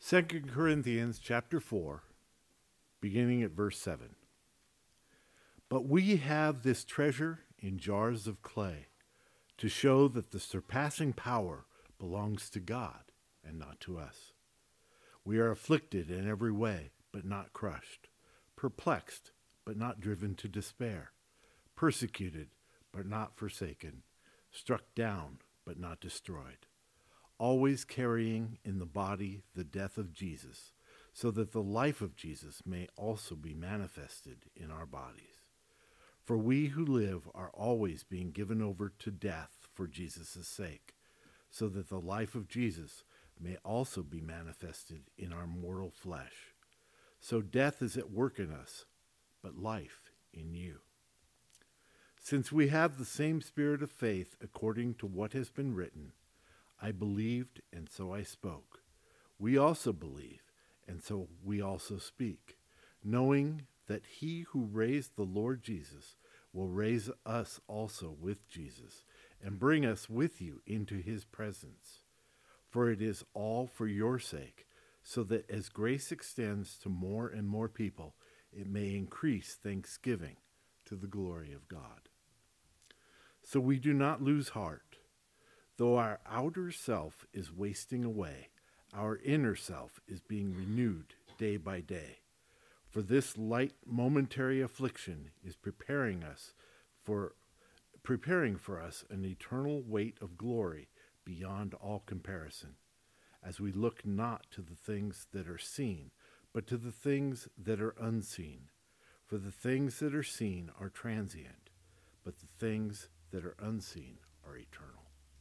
2 Corinthians chapter 4, beginning at verse 7. But we have this treasure in jars of clay, to show that the surpassing power belongs to God and not to us. We are afflicted in every way, but not crushed, perplexed, but not driven to despair, persecuted, but not forsaken, struck down, but not destroyed, always carrying in the body the death of Jesus, so that the life of Jesus may also be manifested in our bodies. For we who live are always being given over to death for Jesus' sake, so that the life of Jesus may also be manifested in our mortal flesh. So death is at work in us, but life in you. Since we have the same spirit of faith according to what has been written, I believed and so I spoke. We also believe and so we also speak, knowing that he who raised the Lord Jesus will raise us also with Jesus and bring us with you into his presence. For it is all for your sake, so that as grace extends to more and more people, it may increase thanksgiving to the glory of God. So we do not lose heart. Though our outer self is wasting away, our inner self is being renewed day by day. For this light momentary affliction is preparing for us an eternal weight of glory beyond all comparison, as we look not to the things that are seen, but to the things that are unseen. For the things that are seen are transient, but the things that are unseen are eternal.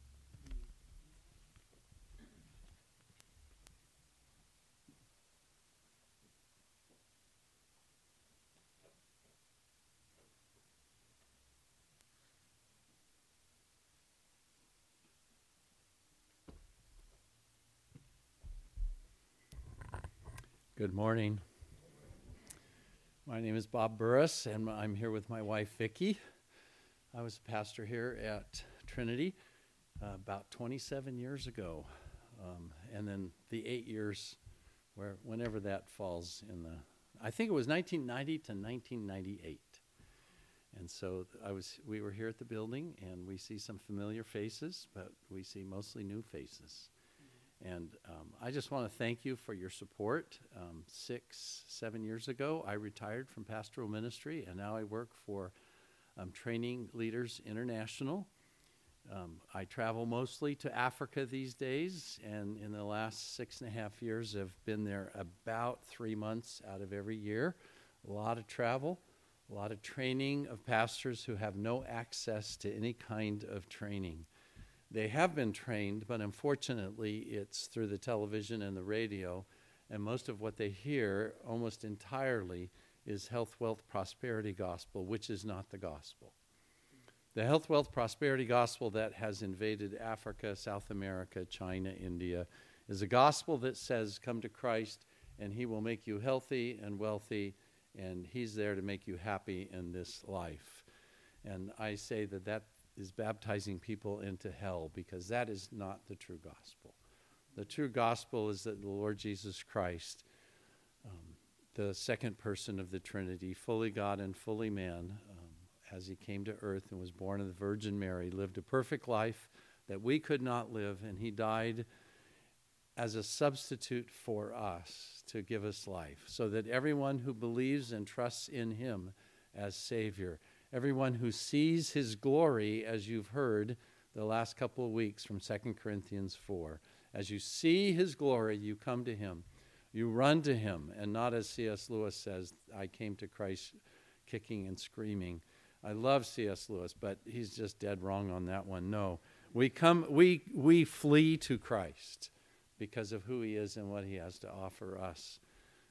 Good morning. My name is Bob Burris, and I'm here with my wife, Vicki. I was a pastor here at Trinity about 27 years ago, and then the 8 years, whenever that falls in the, I think it was 1990 to 1998. And so we were here at the building, and we see some familiar faces, but we see mostly new faces. And I just want to thank you for your support. 7 years ago, I retired from pastoral ministry, and now I work for Training Leaders International. I travel mostly to Africa these days, and in the last 6.5 years, I've been there about 3 months out of every year. A lot of travel, a lot of training of pastors who have no access to any kind of training. They have been trained, but unfortunately it's through the television and the radio, and most of what they hear almost entirely is health, wealth, prosperity gospel, which is not the gospel. The health, wealth, prosperity gospel that has invaded Africa, South America, China, India, is a gospel that says, come to Christ and he will make you healthy and wealthy, and he's there to make you happy in this life. And I say that is baptizing people into hell, because that is not the true gospel. The true gospel is that the Lord Jesus Christ, the second person of the Trinity, fully God and fully man, as he came to earth and was born of the Virgin Mary, lived a perfect life that we could not live, and he died as a substitute for us to give us life, so that everyone who believes and trusts in him as Savior, everyone who sees his glory, as you've heard the last couple of weeks from 2 Corinthians 4, as you see his glory, you come to him. You run to him, and not as C.S. Lewis says, I came to Christ kicking and screaming. I love C.S. Lewis, but he's just dead wrong on that one. No, we flee to Christ because of who he is and what he has to offer us.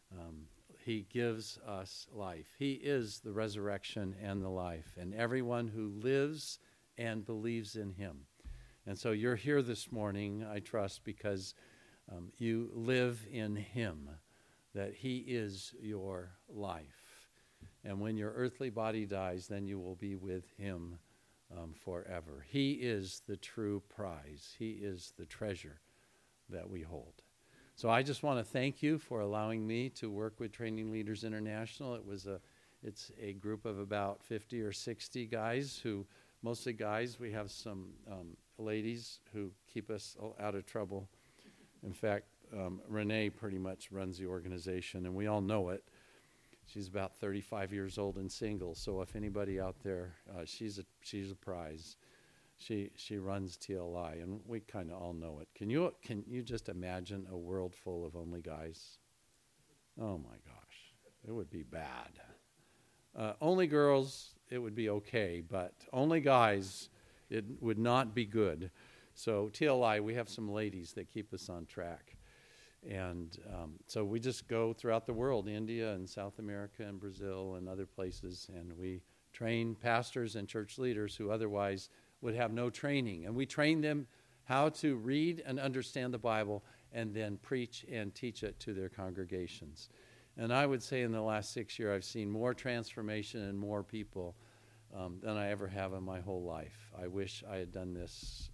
He gives us life. He is the resurrection and the life, and everyone who lives and believes in him. And so you're here this morning, I trust, because you live in him, that he is your life. And when your earthly body dies, then you will be with him forever. He is the true prize. He is the treasure that we hold. So I just want to thank you for allowing me to work with Training Leaders International. It's a group of about 50 or 60 guys mostly guys. We have some ladies who keep us out of trouble. In fact, Renee pretty much runs the organization, and we all know it. She's about 35 years old and single, so if anybody out there, she's a prize. She runs TLI, and we kind of all know it. Can you just imagine a world full of only guys? Oh my gosh, it would be bad. Only girls, it would be okay, but only guys, it would not be good. So TLI, we have some ladies that keep us on track. And so we just go throughout the world, India and South America and Brazil and other places, and we train pastors and church leaders who otherwise would have no training. And we train them how to read and understand the Bible and then preach and teach it to their congregations. And I would say in the last 6 years, I've seen more transformation and more people than I ever have in my whole life. I wish I had done this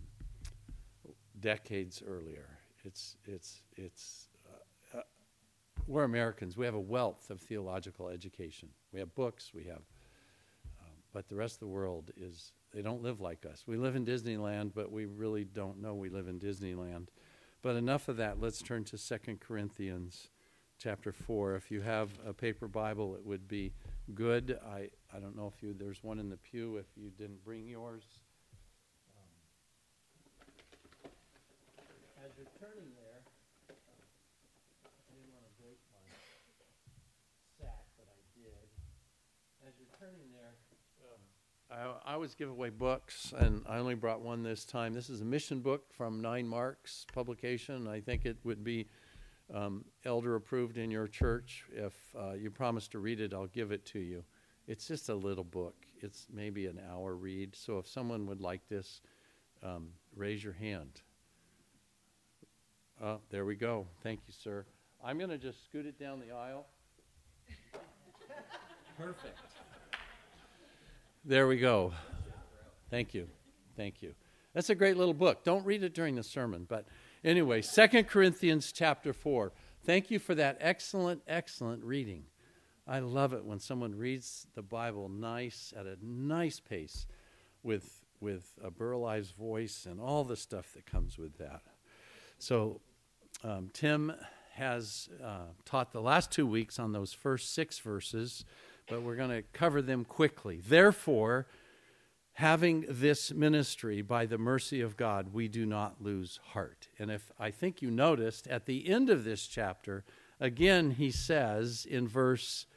decades earlier. We're Americans. We have a wealth of theological education. We have books. But the rest of the world they don't live like us. We live in Disneyland, but we really don't know we live in Disneyland. But enough of that. Let's turn to 2 Corinthians chapter 4. If you have a paper Bible, it would be good. I don't know if there's one in the pew if you didn't bring yours. As you're turning there, I didn't want to break my sack, but I did. As you're turning there, I always give away books, and I only brought one this time. This is a mission book from 9 Marks publication. I think it would be elder approved in your church. If you promise to read it, I'll give it to you. It's just a little book. It's maybe an hour read. So if someone would like this, raise your hand. There we go. Thank you, sir. I'm going to just scoot it down the aisle. Perfect. There we go. Thank you. Thank you. That's a great little book. Don't read it during the sermon. But anyway, 2 Corinthians chapter 4. Thank you for that excellent, excellent reading. I love it when someone reads the Bible at a nice pace with a burlized voice and all the stuff that comes with that. So Tim has taught the last 2 weeks on those first 6 verses, but we're going to cover them quickly. Therefore, having this ministry by the mercy of God, we do not lose heart. And if I think you noticed, at the end of this chapter, again he says in verse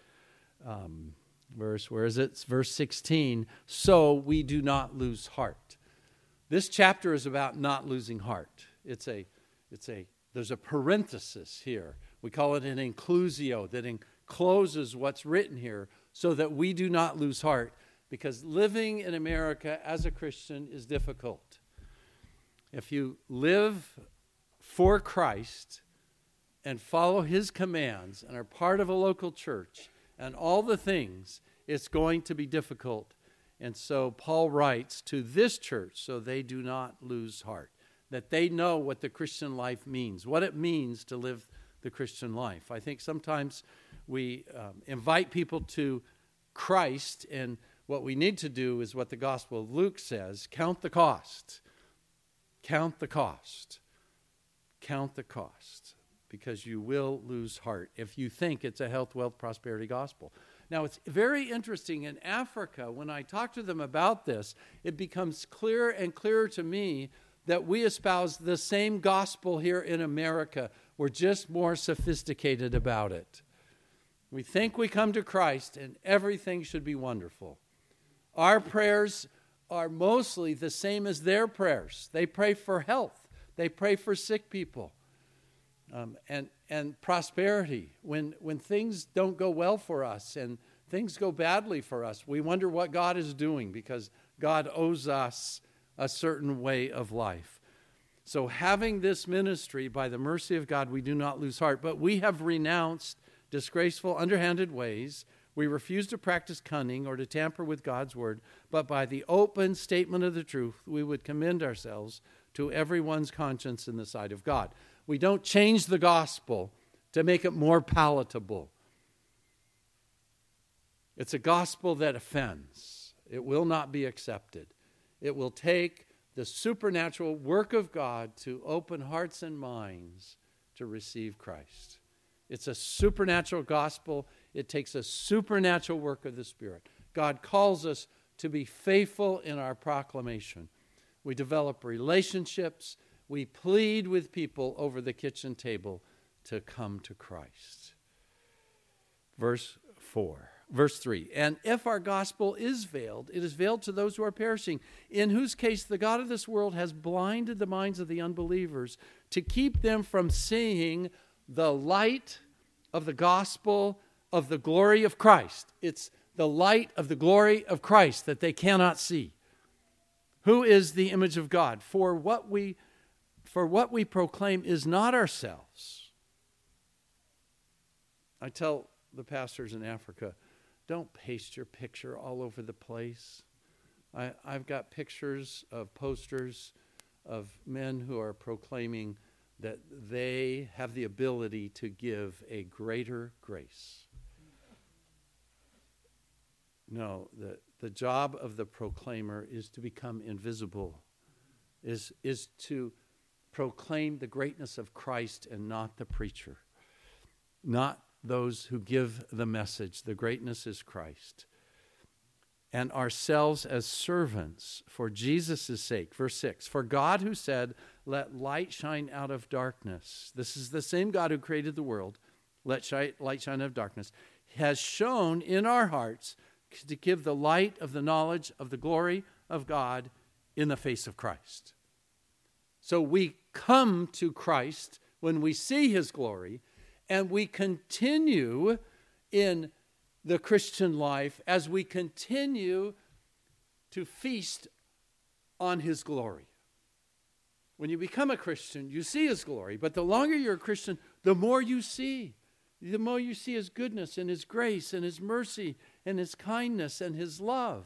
where is it? It's verse 16, so we do not lose heart. This chapter is about not losing heart. There's a parenthesis here. We call it an inclusio that encloses what's written here so that we do not lose heart, because living in America as a Christian is difficult. If you live for Christ and follow his commands and are part of a local church and all the things, it's going to be difficult. And so Paul writes to this church so they do not lose heart, that they know what the Christian life means, what it means to live the Christian life. I think sometimes we invite people to Christ, and what we need to do is what the Gospel of Luke says: count the cost. Count the cost. Count the cost. Because you will lose heart if you think it's a health, wealth, prosperity gospel. Now, it's very interesting. In Africa, when I talk to them about this, it becomes clearer and clearer to me that we espouse the same gospel here in America. We're just more sophisticated about it. We think we come to Christ and everything should be wonderful. Our prayers are mostly the same as their prayers. They pray for health. They pray for sick people. And prosperity. When things don't go well for us and things go badly for us, we wonder what God is doing, because God owes us a certain way of life. So having this ministry, by the mercy of God, we do not lose heart, but we have renounced disgraceful, underhanded ways. We refuse to practice cunning or to tamper with God's word, but by the open statement of the truth, we would commend ourselves to everyone's conscience in the sight of God. We don't change the gospel to make it more palatable. It's a gospel that offends. It will not be accepted. It will take the supernatural work of God to open hearts and minds to receive Christ. It's a supernatural gospel. It takes a supernatural work of the Spirit. God calls us to be faithful in our proclamation. We develop relationships. We plead with people over the kitchen table to come to Christ. Verse 3, and if our gospel is veiled, it is veiled to those who are perishing, in whose case the God of this world has blinded the minds of the unbelievers to keep them from seeing the light of the gospel of the glory of Christ. It's the light of the glory of Christ that they cannot see. Who is the image of God? For what we proclaim is not ourselves. I tell the pastors in Africa, don't paste your picture all over the place. I've got pictures of posters of men who are proclaiming that they have the ability to give a greater grace. No, the job of the proclaimer is to become invisible, is to proclaim the greatness of Christ and not the preacher, not those who give the message. The greatness is Christ. And ourselves as servants for Jesus' sake. Verse 6, for God who said, let light shine out of darkness. This is the same God who created the world. Let light shine out of darkness. Has shown in our hearts to give the light of the knowledge of the glory of God in the face of Christ. So we come to Christ when we see his glory, and we continue in the Christian life as we continue to feast on his glory. When you become a Christian, you see his glory, but the longer you're a Christian, the more you see. The more you see his goodness and his grace and his mercy and his kindness and his love.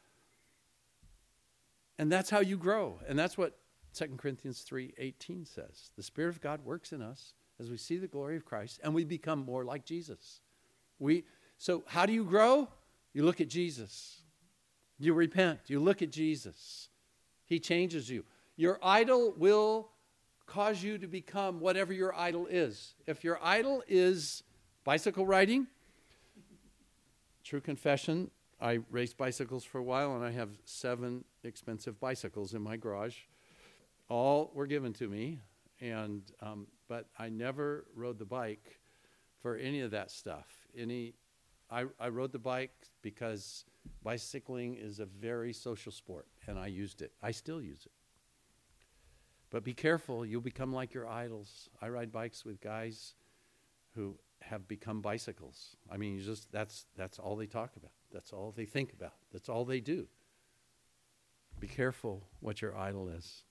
And that's how you grow. And that's what 2 Corinthians 3:18 says. The Spirit of God works in us as we see the glory of Christ and we become more like Jesus. So how do you grow? You look at Jesus. You repent. You look at Jesus. He changes you. Your idol will cause you to become whatever your idol is. If your idol is bicycle riding, true confession, I raced bicycles for a while and I have 7 expensive bicycles in my garage. All were given to me, but I never rode the bike for any of that stuff. I rode the bike because bicycling is a very social sport, and I used it. I still use it. But be careful, you'll become like your idols. I ride bikes with guys who have become bicycles. I mean, that's all they talk about. That's all they think about. That's all they do. Be careful what your idol is.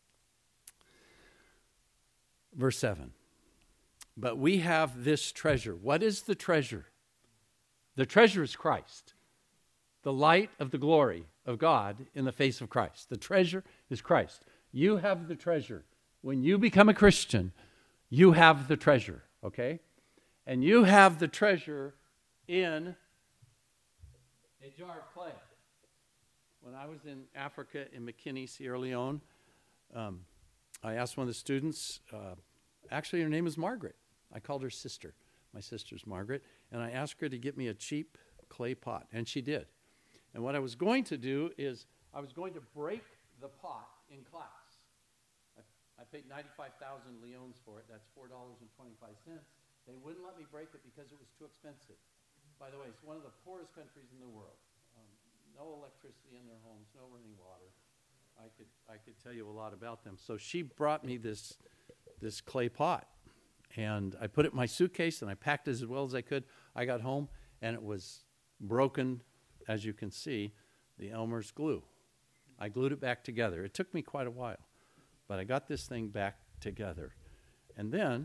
Verse 7. But we have this treasure. What is the treasure? The treasure is Christ. The light of the glory of God in the face of Christ. The treasure is Christ. You have the treasure. When you become a Christian, you have the treasure, okay? And you have the treasure in a jar of clay. When I was in Africa, in McKinney, Sierra Leone, I asked one of the students, actually her name is Margaret. I called her sister. My sister's Margaret. And I asked her to get me a cheap clay pot, and she did. And what I was going to do is I was going to break the pot in class. I paid 95,000 leones for it. That's $4.25. They wouldn't let me break it because it was too expensive. By the way, it's one of the poorest countries in the world. No electricity in their homes, no running water. I could tell you a lot about them. So she brought me this clay pot, and I put it in my suitcase, and I packed it as well as I could. I got home, and it was broken, as you can see, the Elmer's glue. I glued it back together. It took me quite a while, but I got this thing back together. And then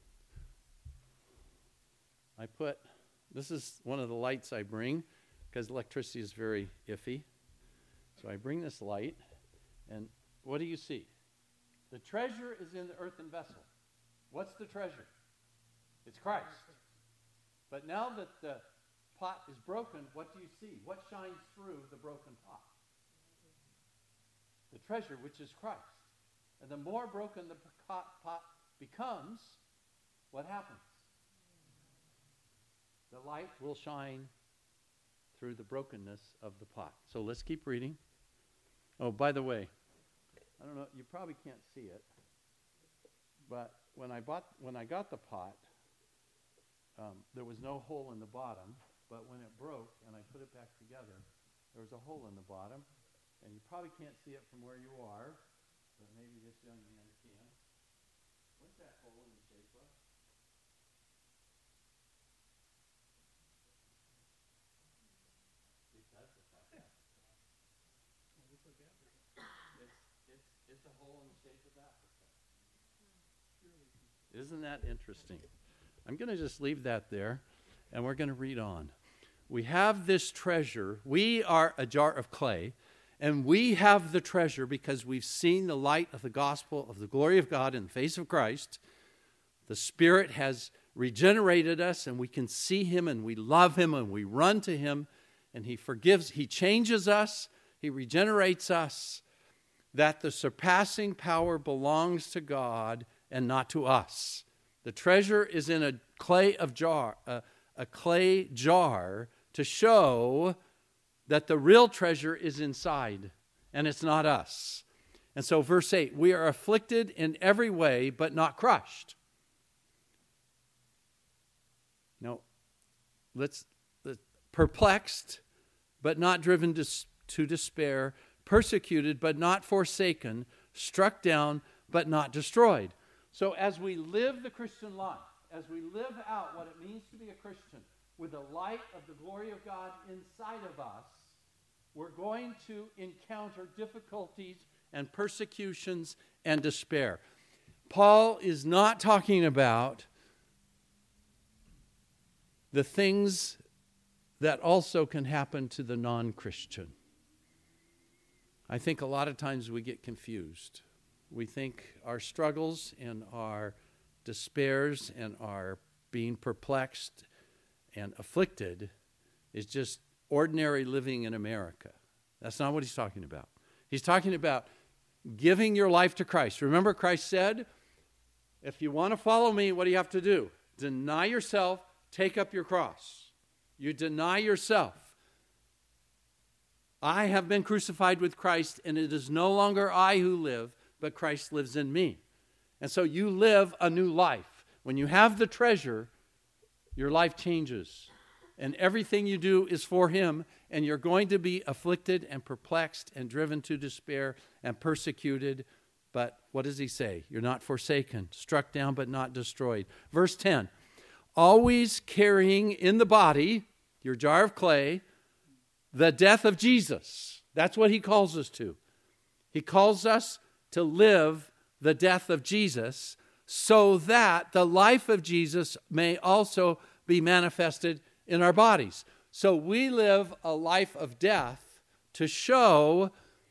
this is one of the lights I bring, because electricity is very iffy. So I bring this light, and what do you see? The treasure is in the earthen vessel. What's the treasure? It's Christ. But now that the pot is broken, what do you see? What shines through the broken pot? The treasure, which is Christ. And the more broken the pot becomes, what happens? The light will shine through the brokenness of the pot. So let's keep reading. Oh, by the way, I don't know, you probably can't see it, but when I got the pot, there was no hole in the bottom, but when it broke and I put it back together, there was a hole in the bottom, and you probably can't see it from where you are, but maybe this young man can. What's that hole in the shape of? Because of that. It's a hole in the shape of Africa. Isn't that interesting? I'm going to just leave that there, and we're going to read on. We have this treasure. We are a jar of clay, and we have the treasure because we've seen the light of the gospel of the glory of God in the face of Christ. The Spirit has regenerated us, and we can see Him, and we love Him, and we run to Him, and He forgives. He changes us. He regenerates us. That the surpassing power belongs to God and not to us. The treasure is in a clay jar to show that the real treasure is inside, and it's not us. And so verse 8, we are afflicted in every way, but not crushed. No, let's perplexed, but not driven to despair, persecuted, but not forsaken, struck down, but not destroyed. So as we live the Christian life, as we live out what it means to be a Christian, with the light of the glory of God inside of us, we're going to encounter difficulties and persecutions and despair. Paul is not talking about the things that also can happen to the non-Christian. I think a lot of times we get confused. We think our struggles and our despairs and our being perplexed and afflicted is just ordinary living in America. That's not what he's talking about. He's talking about giving your life to Christ. Remember, Christ said, if you want to follow me, what do you have to do? Deny yourself, take up your cross. You deny yourself. I have been crucified with Christ, and it is no longer I who live, but Christ lives in me. And so you live a new life. When you have the treasure, your life changes. And everything you do is for Him, and you're going to be afflicted and perplexed and driven to despair and persecuted. But what does he say? You're not forsaken, struck down but not destroyed. Verse 10, always carrying in the body, your jar of clay, the death of Jesus. That's what he calls us to. He calls us to live the death of Jesus so that the life of Jesus may also be manifested in our bodies. So we live a life of death to show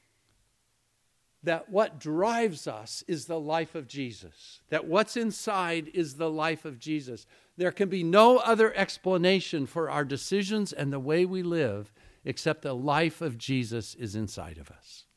that what drives us is the life of Jesus. That what's inside is the life of Jesus. There can be no other explanation for our decisions and the way we live except the life of Jesus is inside of us.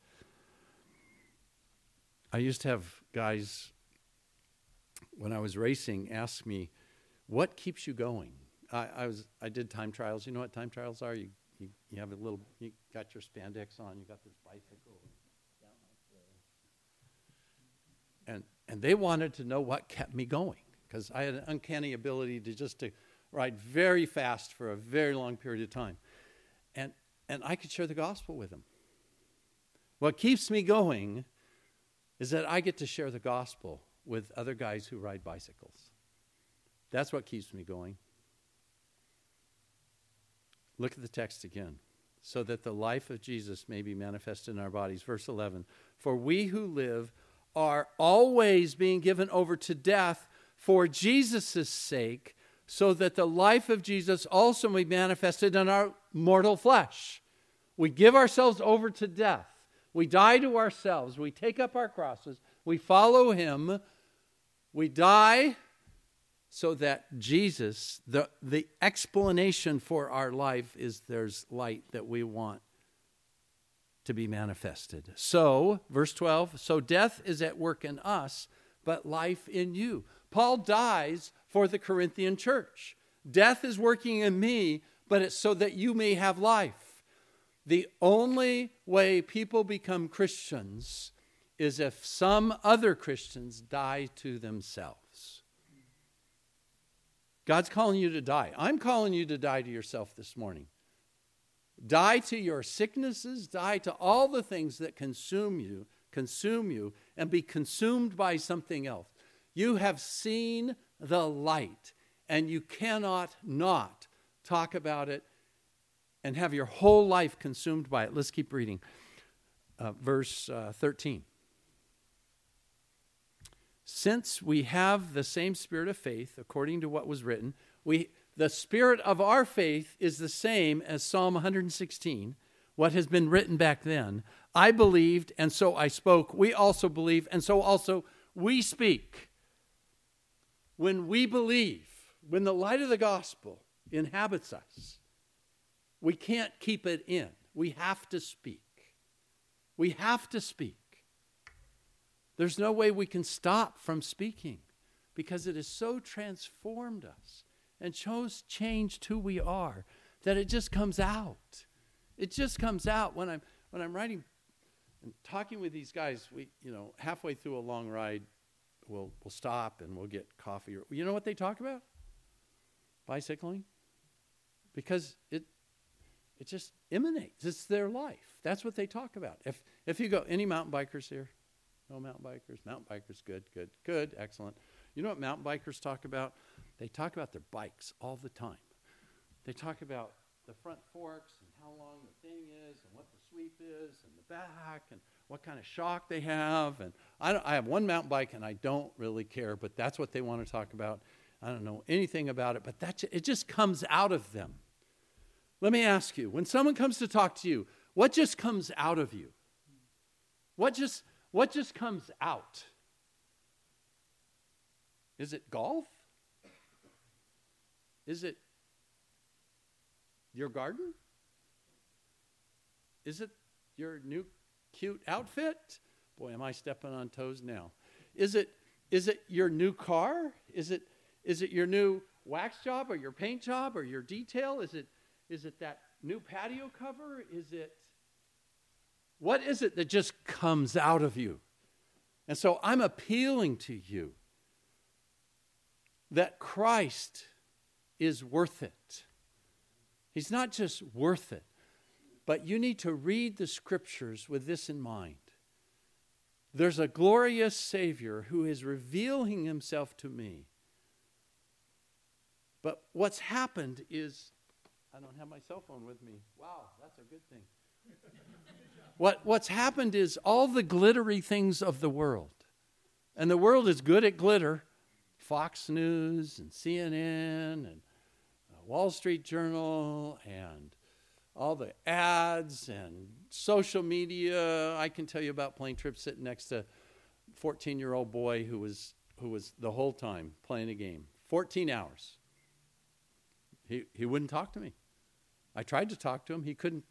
I used to have guys, when I was racing, ask me, what keeps you going? I did time trials. You know what time trials are? You have you got your spandex on, you got this bicycle down like this. And they wanted to know what kept me going, because I had an uncanny ability to ride very fast for a very long period of time. And I could share the gospel with them. What keeps me going is that I get to share the gospel with other guys who ride bicycles. That's what keeps me going. Look at the text again. So that the life of Jesus may be manifested in our bodies. Verse 11. For we who live are always being given over to death for Jesus' sake, so that the life of Jesus also may be manifested in our mortal flesh. We give ourselves over to death. We die to ourselves. We take up our crosses. We follow Him We die so that Jesus, the explanation for our life is there's light that we want to be manifested. So, verse 12, so death is at work in us, but life in you. Paul dies for the Corinthian church. Death is working in me, but it's so that you may have life. The only way people become Christians is if some other Christians die to themselves. God's calling you to die. I'm calling you to die to yourself this morning. Die to your sicknesses, die to all the things that consume you, and be consumed by something else. You have seen the light, and you cannot not talk about it and have your whole life consumed by it. Let's keep reading. Verse 13. Since we have the same spirit of faith, according to what was written, the spirit of our faith is the same as Psalm 116, what has been written back then. I believed, and so I spoke. We also believe, and so also we speak. When we believe, when the light of the gospel inhabits us, we can't keep it in. We have to speak. We have to speak. There's no way we can stop from speaking because it has so transformed us and changed who we are that it just comes out. It just comes out when I'm writing and talking with these guys. We, halfway through a long ride, we'll stop and we'll get coffee. You know what they talk about? Bicycling, because it just emanates. It's their life. That's what they talk about. If you go, any mountain bikers here? No mountain bikers? Mountain bikers, good, excellent. You know what mountain bikers talk about? They talk about their bikes all the time. They talk about the front forks and how long the thing is and what the sweep is and the back and what kind of shock they have. And I have one mountain bike and I don't really care, but that's what they want to talk about. I don't know anything about it, but it just comes out of them. Let me ask you, when someone comes to talk to you, what just comes out of you? What just comes out? Is it golf? Is it your garden? Is it your new cute outfit? Boy, am I stepping on toes now. Is it your new car? Is it your new wax job or your paint job or your detail? Is it that new patio cover? What is it that just comes out of you? And so I'm appealing to you that Christ is worth it. He's not just worth it, but you need to read the scriptures with this in mind. There's a glorious Savior who is revealing himself to me. But what's happened is, I don't have my cell phone with me. Wow, that's a good thing. What's happened is all the glittery things of the world, and the world is good at glitter, Fox News and CNN and Wall Street Journal and all the ads and social media. I can tell you about plane trips sitting next to a 14-year-old boy who was the whole time playing a game, 14 hours. He wouldn't talk to me. I tried to talk to him. He couldn't.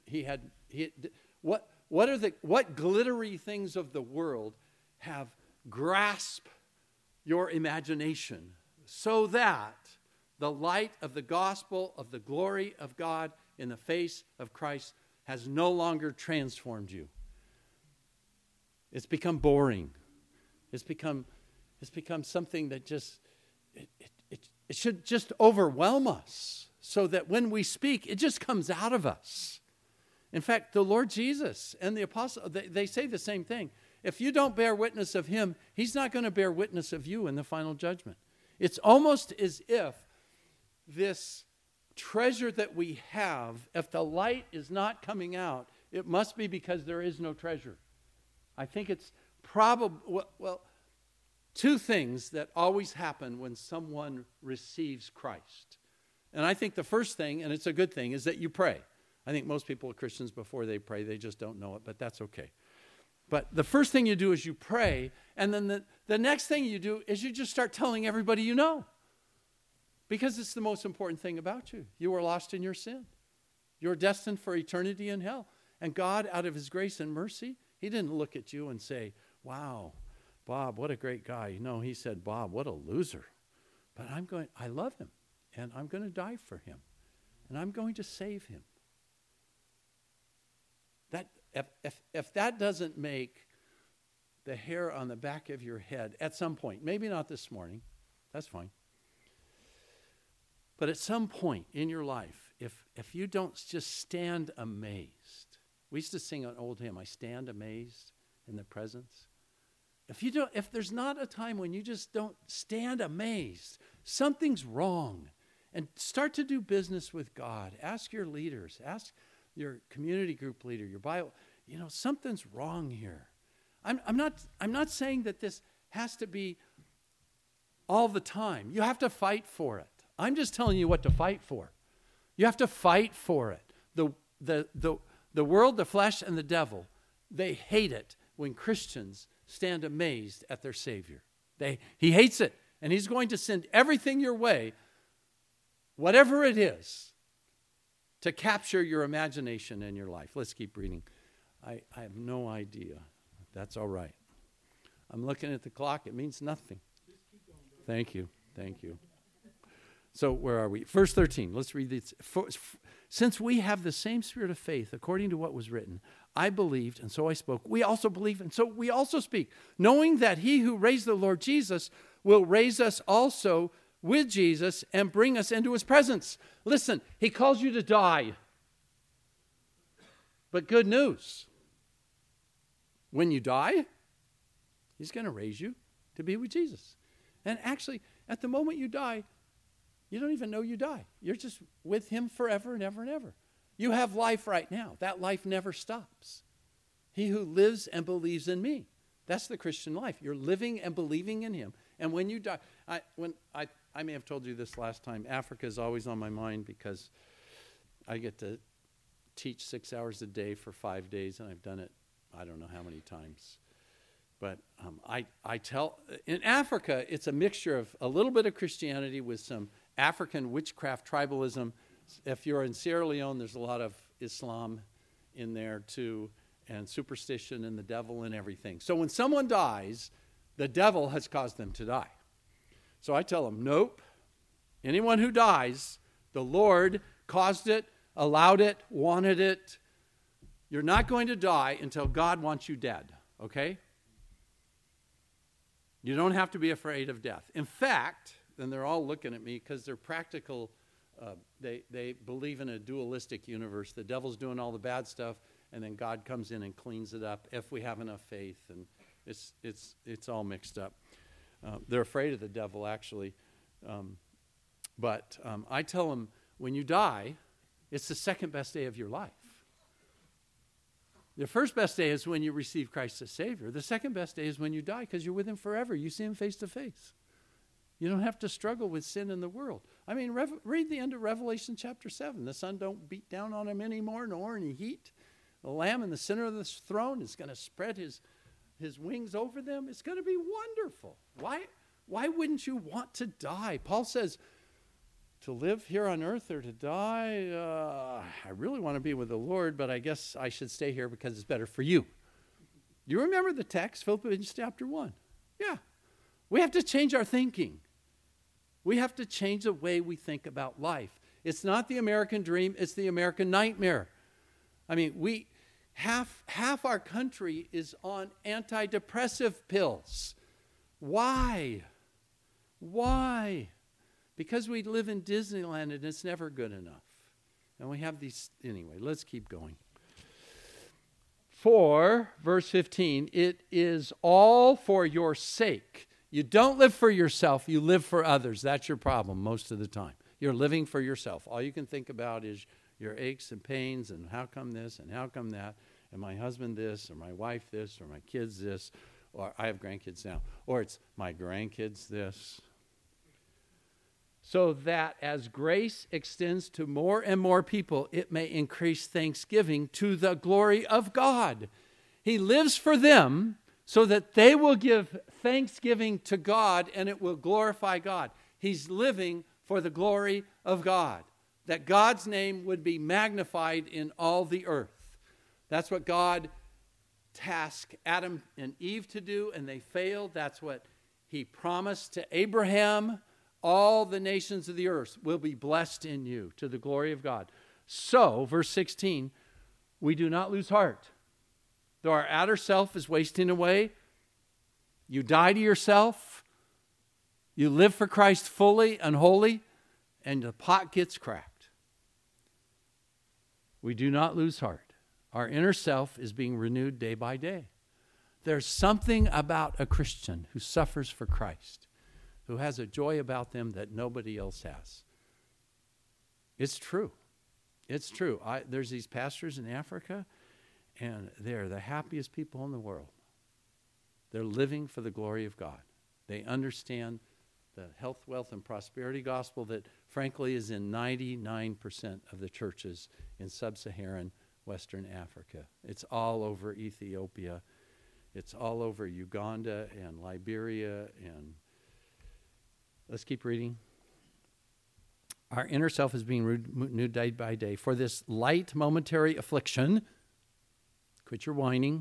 What glittery things of the world have grasped your imagination so that the light of the gospel of the glory of God in the face of Christ has no longer transformed you? It's become boring. It's become something that just it should just overwhelm us, so that when we speak, it just comes out of us. In fact, the Lord Jesus and the apostles, they say the same thing. If you don't bear witness of him, he's not going to bear witness of you in the final judgment. It's almost as if this treasure that we have, if the light is not coming out, it must be because there is no treasure. I think it's probably, two things that always happen when someone receives Christ. And I think the first thing, and it's a good thing, is that you pray. I think most people are Christians before they pray. They just don't know it, but that's okay. But the first thing you do is you pray, and then the next thing you do is you just start telling everybody you know. Because it's the most important thing about you. You were lost in your sin. You're destined for eternity in hell. And God, out of his grace and mercy, he didn't look at you and say, wow, Bob, what a great guy. No, he said, Bob, what a loser. But I love him, and I'm going to die for him, and I'm going to save him. That if that doesn't make the hair on the back of your head at some point, maybe not this morning, that's fine. But at some point in your life, if you don't just stand amazed, we used to sing an old hymn, I stand amazed in the presence. If there's not a time when you just don't stand amazed, something's wrong. And start to do business with God. Ask your leaders, ask your community group leader, your Bible, something's wrong here. I'm not saying that this has to be all the time. You have to fight for it. I'm just telling you what to fight for. You have to fight for it. The world, the flesh, and the devil, they hate it when Christians stand amazed at their Savior. He hates it, and he's going to send everything your way, whatever it is, to capture your imagination and your life. Let's keep reading. I have no idea. That's all right. I'm looking at the clock. It means nothing. Thank you. So where are we? Verse 13. Let's read this. Since we have the same spirit of faith, according to what was written, I believed, and so I spoke. We also believe, and so we also speak, knowing that he who raised the Lord Jesus will raise us also with Jesus and bring us into his presence. Listen, he calls you to die. But good news. When you die, he's going to raise you to be with Jesus. And actually, at the moment you die, you don't even know you die. You're just with him forever and ever and ever. You have life right now. That life never stops. He who lives and believes in me. That's the Christian life. You're living and believing in him. And when you die, I may have told you this last time, Africa is always on my mind because I get to teach 6 hours a day for 5 days, and I've done it I don't know how many times. But I tell, in Africa, it's a mixture of a little bit of Christianity with some African witchcraft tribalism. If you're in Sierra Leone, there's a lot of Islam in there too, and superstition and the devil and everything. So when someone dies, the devil has caused them to die. So I tell them, nope. Anyone who dies, the Lord caused it, allowed it, wanted it. You're not going to die until God wants you dead, okay? You don't have to be afraid of death. In fact, and they're all looking at me because they're practical. They believe in a dualistic universe. The devil's doing all the bad stuff, and then God comes in and cleans it up if we have enough faith. And it's all mixed up. They're afraid of the devil, actually. But I tell them, when you die, it's the second best day of your life. The first best day is when you receive Christ as Savior. The second best day is when you die because you're with him forever. You see him face to face. You don't have to struggle with sin in the world. I mean, read the end of Revelation chapter 7. The sun don't beat down on him anymore, nor any heat. The Lamb in the center of this throne is going to spread his wings over them. It's going to be wonderful. Why wouldn't you want to die? Paul says, to live here on earth or to die, I really want to be with the Lord, but I guess I should stay here because it's better for you. You remember the text, Philippians chapter 1? Yeah. We have to change our thinking. We have to change the way we think about life. It's not the American dream, it's the American nightmare. I mean, half our country is on antidepressive pills. Why? Because we live in Disneyland and it's never good enough. And we have these, anyway, let's keep going. For, verse 15, it is all for your sake. You don't live for yourself, you live for others. That's your problem most of the time. You're living for yourself. All you can think about is your aches and pains and how come this and how come that, and my husband this, or my wife this, or my kids this, or I have grandkids now, or it's my grandkids this. So that as grace extends to more and more people, it may increase thanksgiving to the glory of God. He lives for them so that they will give thanksgiving to God and it will glorify God. He's living for the glory of God, that God's name would be magnified in all the earth. That's what God tasked Adam and Eve to do, and they failed. That's what he promised to Abraham. All the nations of the earth will be blessed in you to the glory of God. So, verse 16, we do not lose heart. Though our outer self is wasting away, you die to yourself, you live for Christ fully and wholly, and the pot gets cracked. We do not lose heart. Our inner self is being renewed day by day. There's something about a Christian who suffers for Christ, who has a joy about them that nobody else has. It's true. It's true. There's these pastors in Africa, and they're the happiest people in the world. They're living for the glory of God. They understand the health, wealth, and prosperity gospel that, frankly, is in 99% of the churches in sub-Saharan Western Africa. It's all over Ethiopia. It's all over Uganda and Liberia. And let's keep reading. Our inner self is being renewed day by day. For this light momentary affliction, quit your whining,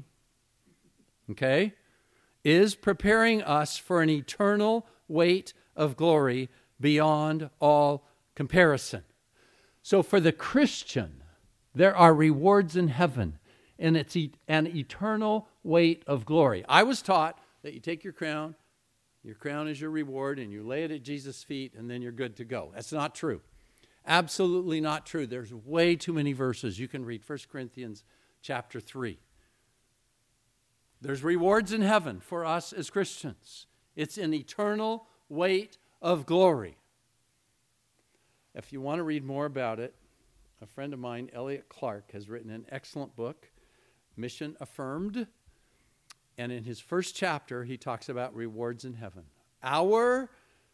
okay, is preparing us for an eternal weight of glory beyond all comparison. So for the Christian, there are rewards in heaven, and it's an eternal weight of glory. I was taught that you take your crown is your reward, and you lay it at Jesus' feet, and then you're good to go. That's not true. Absolutely not true. There's way too many verses. You can read 1 Corinthians chapter 3. There's rewards in heaven for us as Christians. It's an eternal weight of glory. If you want to read more about it, a friend of mine, Elliot Clark, has written an excellent book, Mission Affirmed. And in his first chapter, he talks about rewards in heaven. Our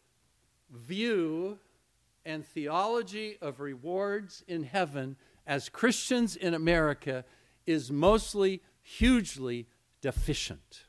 view and theology of rewards in heaven as Christians in America is mostly hugely deficient.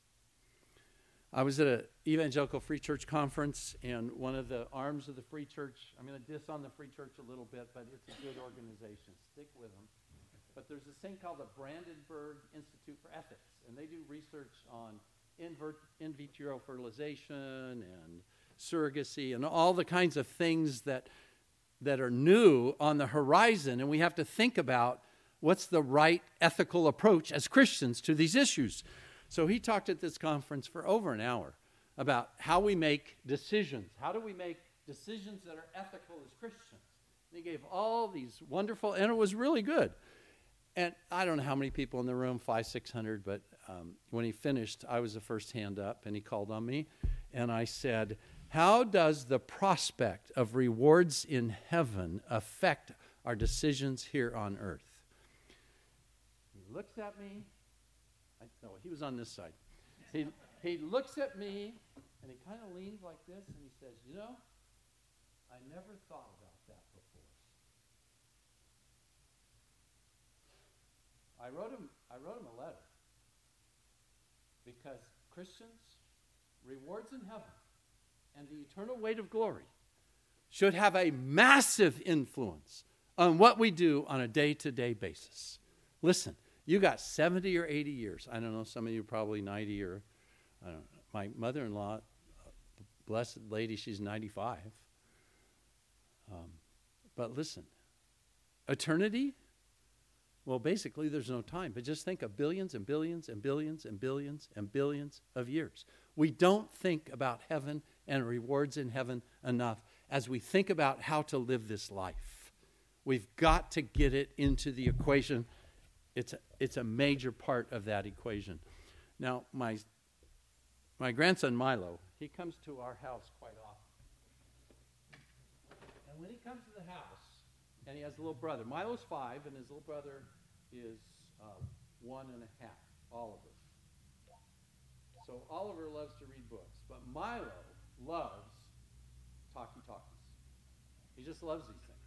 I was at an evangelical free church conference, and one of the arms of the free church, I'm going to diss on the free church a little bit, but it's a good organization. Stick with them. But there's this thing called the Brandenburg Institute for Ethics, and they do research on in vitro fertilization and surrogacy and all the kinds of things that are new on the horizon, and we have to think about what's the right ethical approach as Christians to these issues. So he talked at this conference for over an hour about how we make decisions. How do we make decisions that are ethical as Christians? And he gave all these wonderful, and it was really good. And I don't know how many people in the room, 500, 600, but when he finished, I was the first hand up, and he called on me. And I said, how does the prospect of rewards in heaven affect our decisions here on earth? He looks at me. No, he was on this side. He looks at me, and he kind of leans like this, and he says, you know, I never thought about that before. I wrote him a letter because Christians, rewards in heaven and the eternal weight of glory should have a massive influence on what we do on a day-to-day basis. Listen, you got 70 or 80 years. I don't know, some of you probably 90 or, I don't know. My mother-in-law, blessed lady, she's 95. But listen, eternity, well, basically there's no time. But just think of billions and billions and billions and billions and billions of years. We don't think about heaven and rewards in heaven enough as we think about how to live this life. We've got to get it into the equation. It's a major part of that equation. Now, my grandson Milo, he comes to our house quite often. And when he comes to the house, and he has a little brother. Milo's 5, and his little brother is 1.5, Oliver. So Oliver loves to read books, but Milo loves talkie-talkies. He just loves these things.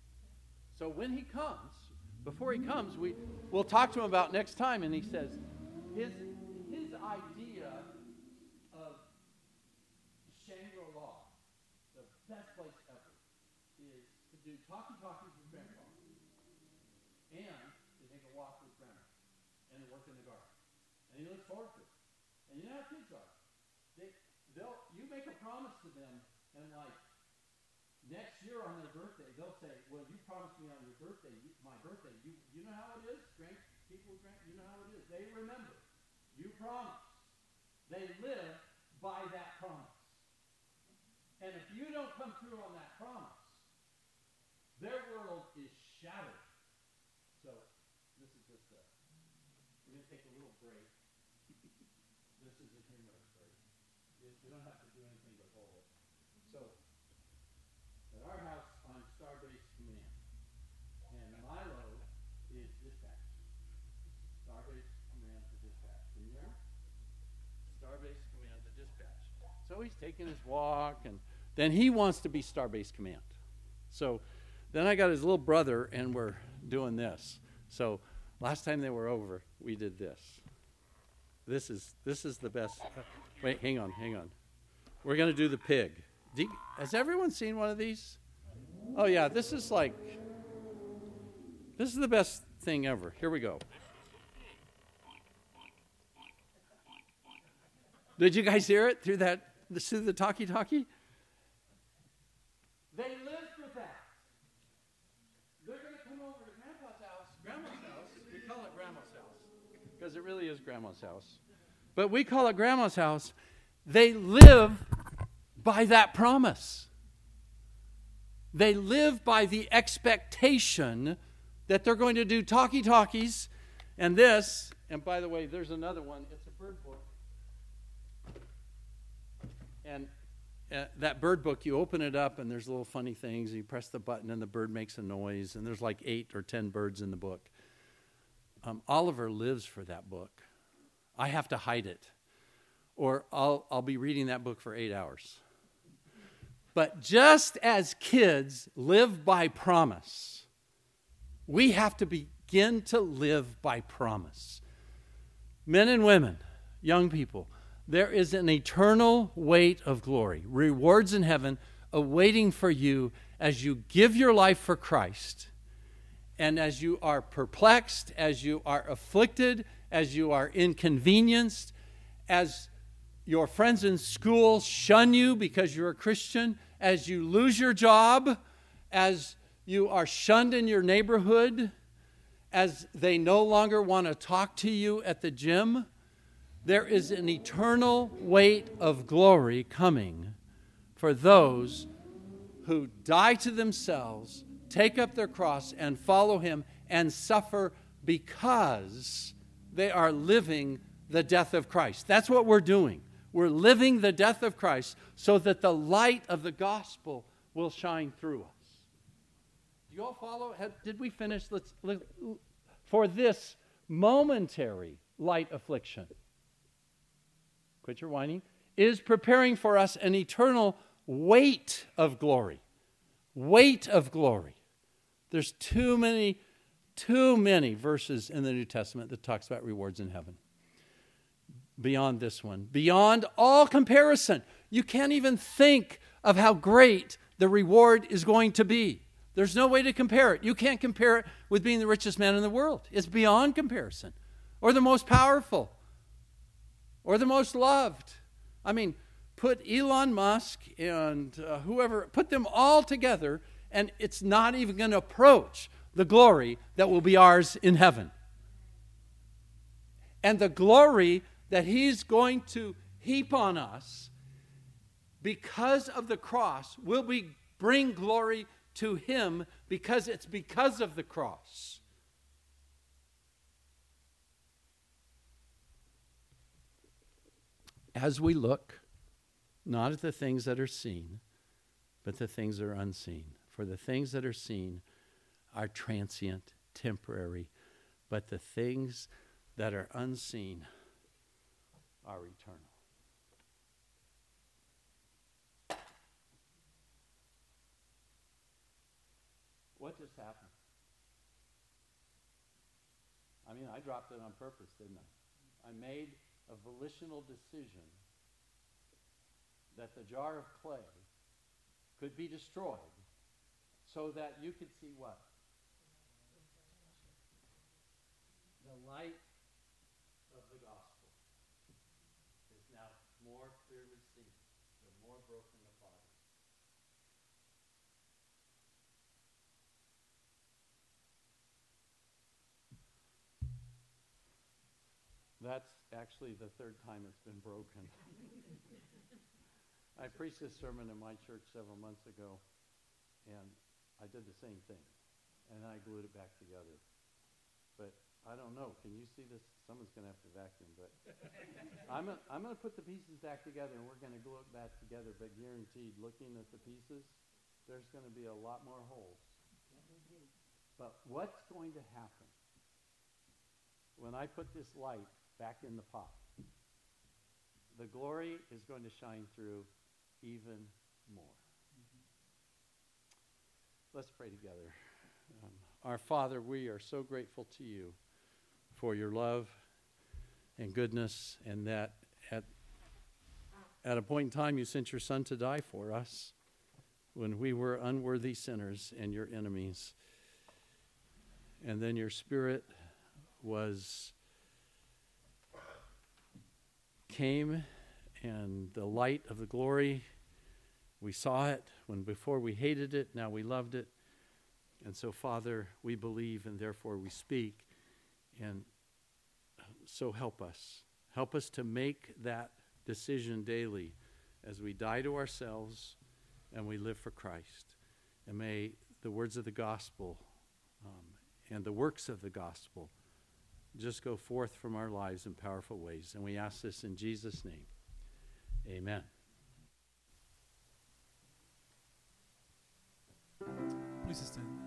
So when he comes, before he comes, we'll talk to him about next time, and he says, his idea of Shangri-La, the best place ever, is to do talkie-talkies with Grandpa and to take a walk with Grandma and to work in the garden. And he looks forward to it. And you know how kids are. You make a promise to them, and like next year on their birthday, they'll say, "Well, you promised me on your birthday, my birthday. You know how it is, people. You know how it is. They remember. You promised. They live by that promise. And if you don't come through on that promise, their world is shattered." So this is just we're going to take a little break. This is a humorous break. You don't have to do anything but hold it. So, at our house, I'm Starbase Command. And Milo is dispatch. Starbase Command to dispatch. Can you hear him? Starbase Command to dispatch. So he's taking his walk, and then he wants to be Starbase Command. So then I got his little brother, and we're doing this. So last time they were over, we did this. This is the best. Wait, hang on. We're going to do the pig. Has everyone seen one of these? Oh, yeah, this is the best thing ever. Here we go. Did you guys hear it through the talkie-talkie? They live for that. They're going to come over to Grandma's house. We call it Grandma's house because it really is Grandma's house. But we call it Grandma's house. They live by that promise. They live by the expectation that they're going to do talkie-talkies and this. And by the way, there's another one. It's a bird book. And that bird book, you open it up and there's little funny things. You press the button and the bird makes a noise. And there's like 8 or 10 birds in the book. Oliver lives for that book. I have to hide it, or I'll be reading that book for 8 hours. But just as kids live by promise, we have to begin to live by promise. Men and women, young people, there is an eternal weight of glory, rewards in heaven awaiting for you as you give your life for Christ. And as you are perplexed, as you are afflicted, as you are inconvenienced, as your friends in school shun you because you're a Christian, as you lose your job, as you are shunned in your neighborhood, as they no longer want to talk to you at the gym, there is an eternal weight of glory coming for those who die to themselves, take up their cross and follow him and suffer because they are living the death of Christ. That's what we're doing. We're living the death of Christ so that the light of the gospel will shine through us. Do you all follow? Did we finish? Let's for this momentary light affliction. Quit your whining. Is preparing for us an eternal weight of glory. Weight of glory. There's too many verses in the New Testament that talks about rewards in heaven. Beyond this one. Beyond all comparison. You can't even think of how great the reward is going to be. There's no way to compare it. You can't compare it with being the richest man in the world. It's beyond comparison. Or the most powerful. Or the most loved. I mean, put Elon Musk and whoever, put them all together, and it's not even going to approach the glory that will be ours in heaven. And the glory that he's going to heap on us because of the cross will bring glory to him because it's because of the cross. As we look, not at the things that are seen, but the things that are unseen. For the things that are seen are transient, temporary, but the things that are unseen are eternal. What just happened? I mean, I dropped it on purpose, didn't I? I made a volitional decision that the jar of clay could be destroyed so that you could see what? The light of the gospel is now more clearly seen, the more broken the body. That's actually the third time it's been broken. I preached this sermon in my church several months ago, and I did the same thing, and I glued it back together. But I don't know. Can you see this? Someone's going to have to vacuum, but I'm going to put the pieces back together, and we're going to glue it back together, but guaranteed, looking at the pieces, there's going to be a lot more holes. But what's going to happen when I put this light back in the pot? The glory is going to shine through even more. Let's pray together. Our Father, we are so grateful to you for your love and goodness, and that at a point in time you sent your Son to die for us when we were unworthy sinners and your enemies. And then your Spirit came, and the light of the glory, we saw it before we hated it, now we loved it. And so, Father, we believe and therefore we speak. And so help us. Help us to make that decision daily as we die to ourselves and we live for Christ. And may the words of the gospel and the works of the gospel just go forth from our lives in powerful ways. And we ask this in Jesus' name. Amen. Please stand.